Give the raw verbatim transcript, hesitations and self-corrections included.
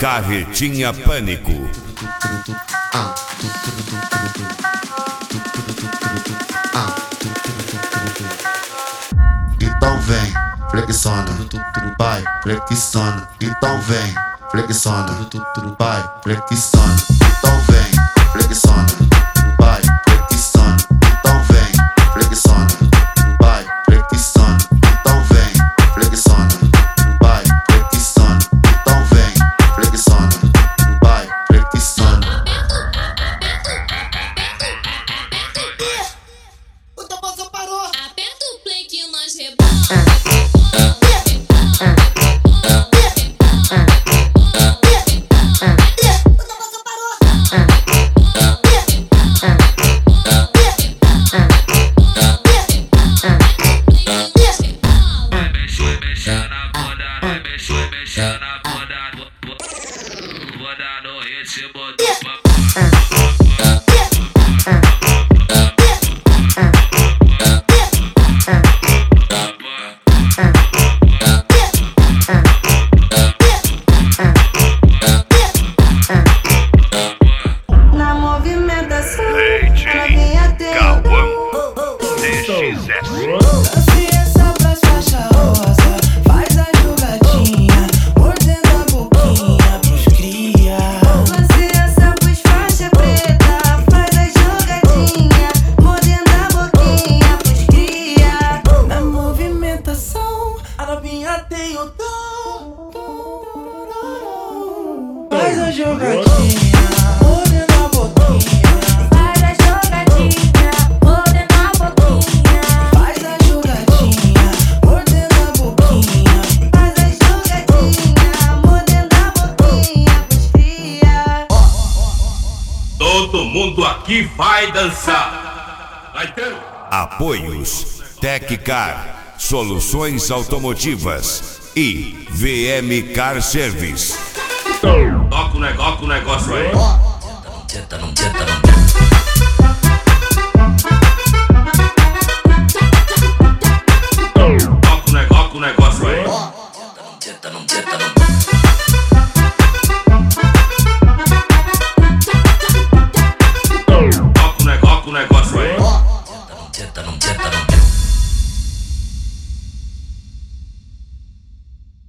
Carretinha Pânico. Então vem, flexiona, vai, flexiona. Então vem, flexiona, vai, flexiona. Então vem, flexiona, vai, flexiona. Então vem, flexiona, vai, flexiona. Então vem, flexiona, vai, flexiona. Então vem, flexiona, vai, flexiona. O tambozão parou. Aperta o play que nós rebola. Vou dar no ritmo do papo. Na movimentação, Leite, ela vem até Cauã, D X S. Dança essa pra faixa rosa, faz a jogadinha, mordendo a boquinha pros cria. Dança essa pros faixa preta, faz a jogadinha, mordendo a boquinha pros cria. Na movimentação, a novinha tem o dom. Faz a jogadinha. Todo mundo aqui vai dançar. Vai ter. Apoios Teccar, Soluções Automotivas e V M Car Service. Toca o negócio, o negócio aí.